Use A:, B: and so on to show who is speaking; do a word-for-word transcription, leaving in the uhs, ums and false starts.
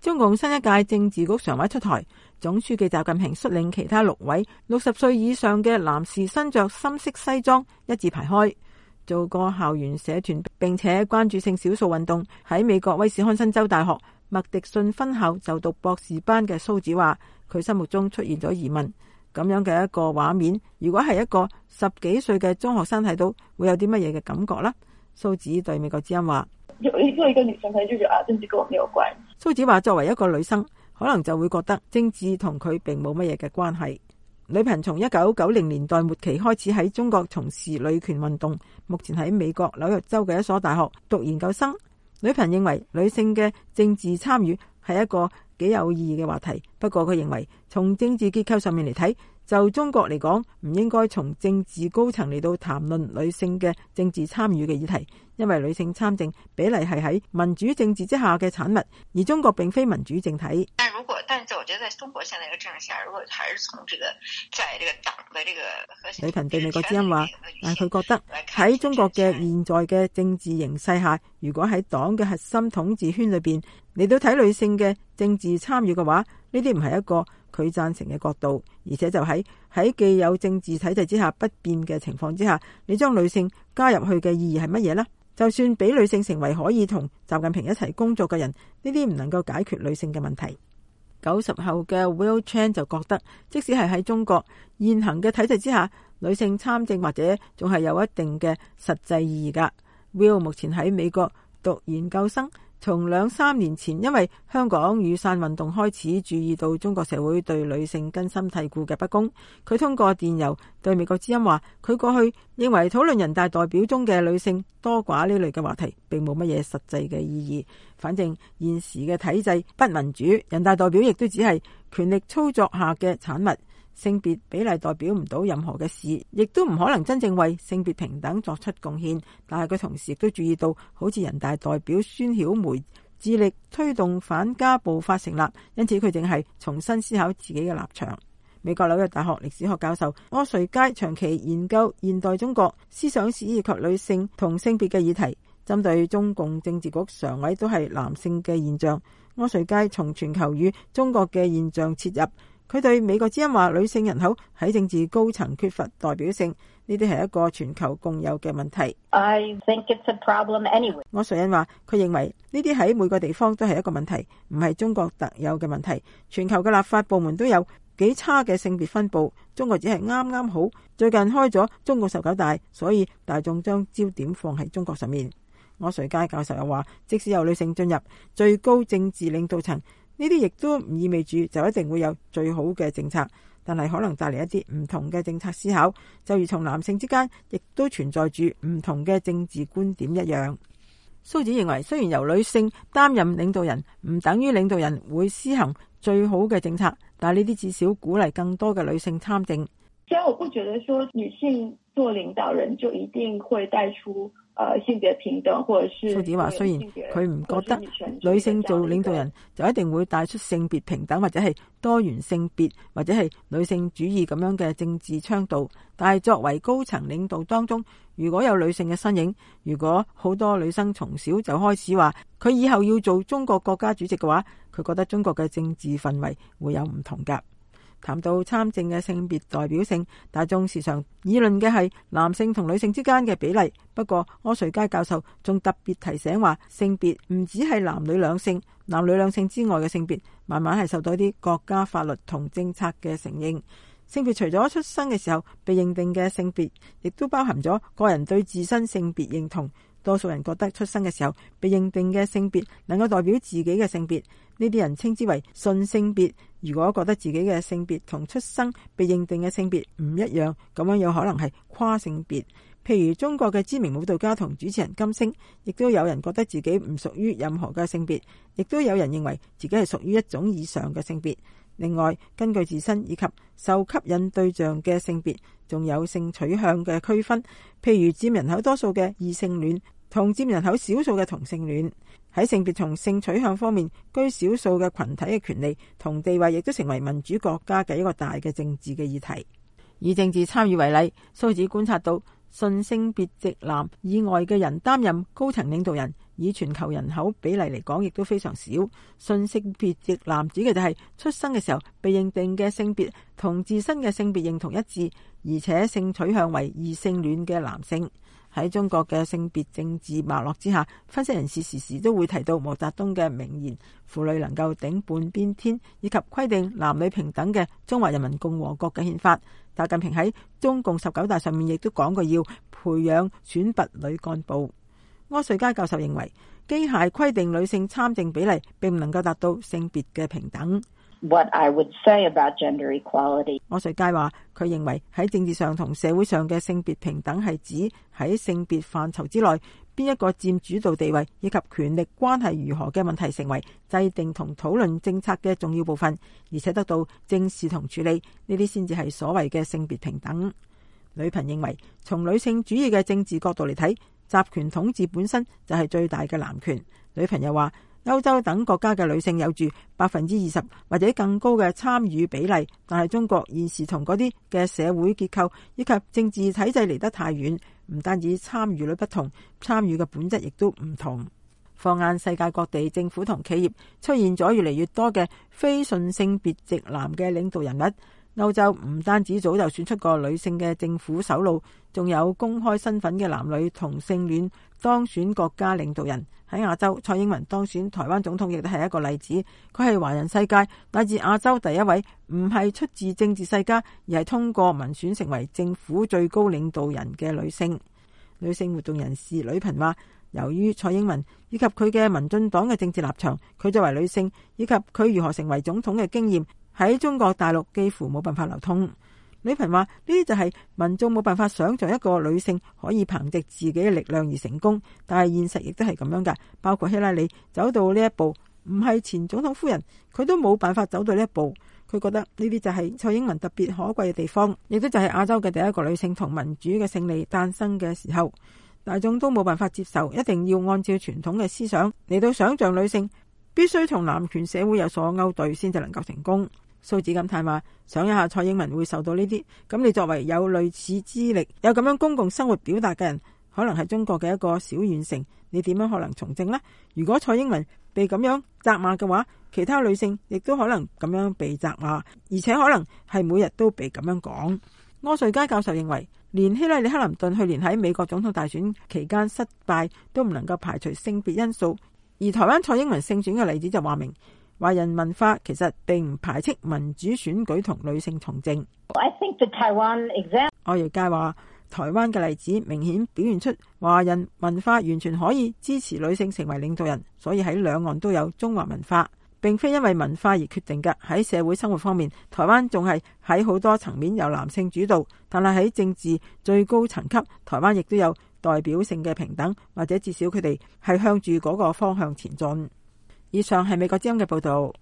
A: 中共新一屆政治局常委出台，總書記習近平率領其他六位六十歲以上嘅男士身着深色西裝一字排開，做過校園社團並且關注性少數運動，喺美國威斯康辛州大學麥迪遜分校就讀博士班嘅蘇子話，佢心目中出現咗疑問，咁樣嘅一個畫面，如果係一個十幾歲嘅中學生睇到，會有啲乜嘢嘅感覺呢？蘇子對美國之音話：
B: 有一個一個女生，佢就覺得啊，政治跟我沒有關。
A: 蘇子話：作為一個女生，可能就會覺得政治同佢並冇乜嘢嘅關係。女頻從一九九零年代末期開始喺中國從事女權運動，目前喺美國紐約州嘅一所大學讀研究生。女頻認為女性嘅政治參與係一個幾有意義嘅話題，不過佢認為從政治結構上面嚟睇，就中國嚟講，唔應該從政治高層嚟到談論女性嘅政治參與嘅議題，因為女性參政比例係喺民主政治之下嘅產物，而中國並非民主政體。
C: 但如果，但是我覺得在中國現在嘅政治下，如果還是從這個在這個黨的這個核心，
A: 女頻對美國之音話，但係佢覺得喺中國嘅現在嘅政治形勢下，如果喺黨嘅核心統治圈裏邊嚟到睇女性嘅政治參與嘅話，呢啲唔係一個佢贊成嘅角度，而且就喺喺既有政治體制之下不變嘅情況之下，你將女性加入去嘅意義係乜嘢呢？就算俾女性成為可以同習近平一齊工作嘅人，呢啲唔能夠解決女性嘅問題。九十後嘅 Will Chan 就覺得，即使係喺中國現行嘅體制之下，女性參政或者仲係有一定嘅實際意義噶。Will 目前喺美國讀研究生。從兩三年前因為香港雨傘運動開始注意到中國社會對女性根深蒂固嘅不公，佢通過電郵對美國之音話，佢過去認為討論人大代表中嘅女性多寡呢類嘅話題並冇乜嘢實際嘅意義，反正現時嘅體制不民主，人大代表亦都只係權力操作下嘅產物，性別比例代表唔到任何嘅事，亦都唔可能真正為性別平等作出貢獻。但係佢同時亦都注意到，好似人大代表孫曉梅致力推動反家暴法成立，因此佢淨係重新思考自己嘅立場。美國紐約大學歷史學教授柯瑞佳長期研究現代中國思想史以及女性同性別嘅議題，針對中共政治局常委都係男性嘅現象，柯瑞佳從全球與中國嘅現象切入。佢對美國之音話，女性人口喺政治高層缺乏代表性，呢啲係一個全球共有嘅問題。
B: I think it's a problem anyway.
A: 柯瑞恩話，佢認為呢啲喺每個地方都係一個問題，唔係中國特有嘅問題。全球嘅立法部門都有幾差嘅性別分佈，中國只係啱啱好。最近開咗中共十九大，所以大眾將焦點放喺中國上面。柯瑞佳教授又話，即使有女性進入最高政治領導層，呢啲亦都唔意味住就一定會有最好嘅政策，但係可能帶嚟一啲唔同嘅政策思考，就如同男性之間亦都存在住唔同嘅政治觀點一樣。蘇子認為，雖然由女性擔任領導人唔等於領導人會施行最好嘅政策，但係呢啲至少鼓勵更多嘅女性參政。
B: 雖然我不覺得說女性做領導人就一定會帶出誒性別平等，或者是
A: 蘇子話，雖然佢唔覺得女性做領導人就一定會帶出性別平等或者係多元性別或者係女性主義咁樣嘅政治倡導，但係作為高層領導當中，如果有女性嘅身影，如果好多女生從小就開始話佢以後要做中國國家主席嘅話，佢覺得中國嘅政治氛圍會有唔同㗎。談到參政嘅性別代表性，大眾時常議論嘅係男性同女性之間嘅比例。不過柯瑞佳教授仲特別提醒話，性別唔只係男女兩性，男女兩性之外嘅性別，慢慢係受到一啲國家法律同政策嘅承認。性別除咗出生嘅時候被認定嘅性別，亦都包含咗個人對自身性別認同。多數人覺得出生嘅時候被認定嘅性別能夠代表自己嘅性別，呢啲人稱之為順性別。如果覺得自己嘅性別同出生被認定嘅性別唔一樣，咁樣有可能係跨性別。譬如中國嘅知名舞蹈家同主持人金星，亦都有人覺得自己唔屬於任何嘅性別，亦都有人認為自己係屬於一種以上嘅性別。另外，根據自身以及受吸引對象嘅性別，仲有性取向嘅區分，譬如佔人口多數嘅異性戀同佔人口少數嘅同性戀。喺性別同性取向方面，居少數嘅群體嘅權利同地位亦都成為民主國家嘅一個大嘅政治嘅議題。以政治參與為例，蘇子觀察到順性別直男以外嘅人擔任高層領導人，以全球人口比例嚟講，亦都非常少。順性別直男指嘅就係出生嘅時候被認定嘅性別同自身嘅性別認同一致，而且性取向為異性戀嘅男性。喺中國嘅性別政治脈絡之下，分析人士時時都會提到毛澤東嘅名言：婦女能夠頂半邊天，以及規定男女平等嘅中華人民共和國嘅憲法。習近平喺中共十九大上面亦都講過要培養選拔女幹部。柯瑞佳教授認為，機械規定女性參政比例並唔能夠達到性別嘅平等。
D: What I would say about gender equality.
A: 柯瑞佳話，佢認為喺政治上同社會上嘅性別平等係指喺性別範疇之內邊一個佔主導地位以及權力關係如何嘅問題成為制定同討論政策嘅重要部分，而且得到正視同處理，呢啲先至係所謂嘅性別平等。呂頻認為，從女性主義嘅政治角度嚟睇，集權統治本身就係最大嘅男權。呂頻又話，歐洲等國家嘅女性有住百分之二十或者更高嘅參與比例，但係中國現時同嗰啲嘅社會結構以及政治體制離得太遠，唔單止參與率不同，參與嘅本質亦都唔同。放眼世界各地，政府同企業出現咗越嚟越多嘅非順性別直男嘅領導人物。歐洲唔單止早就選出個女性嘅政府首腦，仲有公開身份嘅男女同性戀當選國家領導人。喺亞洲，蔡英文當選台灣總統亦都係一個例子。佢係華人世界乃至亞洲第一位唔係出自政治世家，而係通過民選成為政府最高領導人嘅女性。女性活動人士呂頻話，由於蔡英文以及佢嘅民進黨嘅政治立場，佢作為女性以及佢如何成為總統嘅經驗喺中國大陸幾乎冇辦法流通。呂頻話，呢啲就係民眾冇辦法想象一個女性可以憑借自己嘅力量而成功，但係現實亦都係咁樣噶。包括希拉里走到呢一步，唔係前總統夫人，佢都冇辦法走到呢一步。佢覺得呢啲就係蔡英文特別可貴嘅地方，亦都就係亞洲嘅第一個女性同民主嘅勝利誕生嘅時候。大眾都冇辦法接受，一定要按照傳統嘅思想嚟到想象女性必須同男權社會有所勾兌先至能夠成功。蘇子感嘆話，想一下蔡英文會受到呢啲，咁你作為有類似資歷、有咁樣公共生活表達嘅人，可能係中國嘅一個小縣城，你點樣可能從政呢？如果蔡英文被咁樣責罵嘅話，其他女性亦都可能咁樣被責罵，而且可能係每日都被咁樣講。柯瑞佳教授認為，連希拉里克林頓去年喺美國總統大選期間失敗都唔能夠排除性別因素，而台灣蔡英文勝選嘅例子就話明，華人文化其實並唔排斥民主選舉同女性從政。
D: I think the Taiwan example.
A: 柯瑞佳話，台灣嘅例子明顯表現出華人文化完全可以支持女性成為領導人，所以喺兩岸都有中華文化，並非因為文化而決定嘅。喺社會生活方面，台灣仲係喺好多層面由男性主導，但係喺政治最高層級，台灣亦都有代表性嘅平等，或者至少佢哋係向住嗰個方向前進。以上係美國之音嘅報道。